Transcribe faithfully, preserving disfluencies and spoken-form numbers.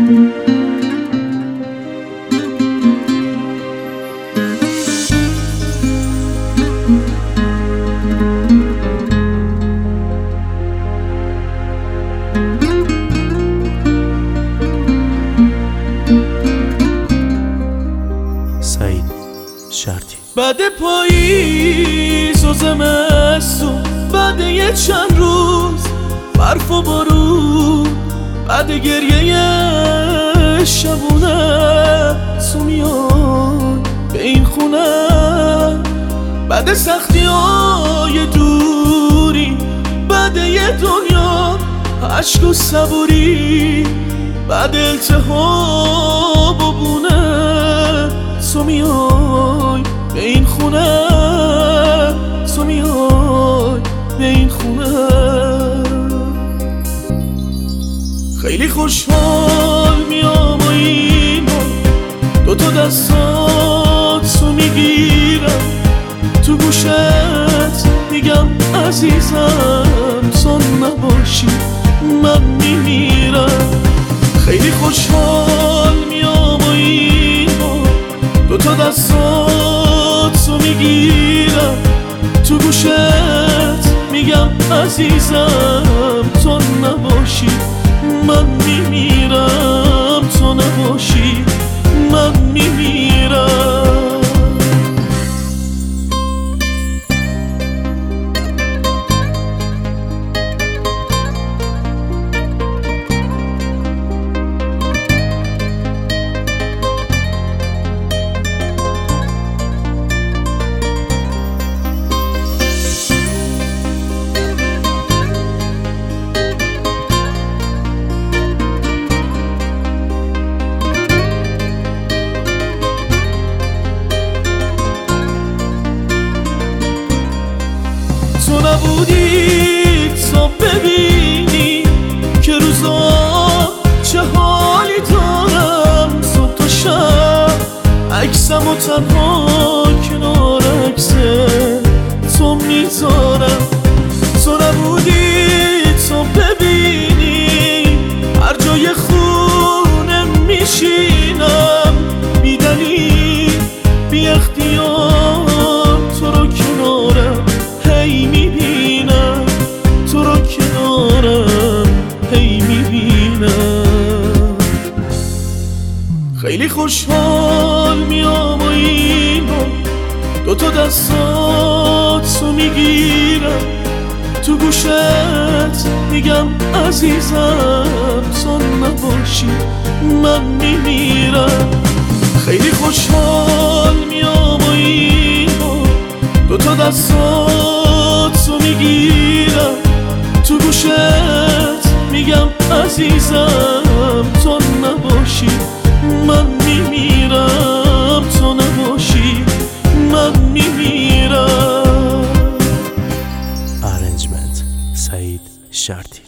سعید شرطی. بعد پاییز و زمستون، بعد یه چند روز برف و بارون، بعد گریه شبونه تو میای به این خونه، بعد سختی های دوری، بعد یه دنیا عشق و صبوری، بعد التهاب و بونه تو میای به این خونه، تو میای به این خونه. خیلی خوشحال میام و این دو تا دستاتو میگیرم، تو گوشت میگم عزیزم تو نباشی من میمیرم. خیلی خوشحال میام و این دو تا دستاتو میگیرم، تو گوشت میگم عزیزم تو نباشی من میمیرم، تو نباشی من میمیرم. تو نبودی تا ببینی که روزا چه حالی دارم، صبح تا شب عکسم و تنها کنار عکسه تو میذارم. تو نبودی تا ببینی هر جای خونه میشینم، بی دلیل بی اختیار تو رو کنارم هی میبینم، تو رو کنارم هی میبینم. خیلی خوشحال میام و این دو تا دستاتو میگیرم، تو گوشت میگم عزیزم تو نباشی من میمیرم. خیلی خوشحال میام و این دو تا دستاتو میگیرم، تو گوشت میگم عزیزم تو نباشی من میمیرم، تو نباشی من میمیرم. ارنجمنت سعید شرطی.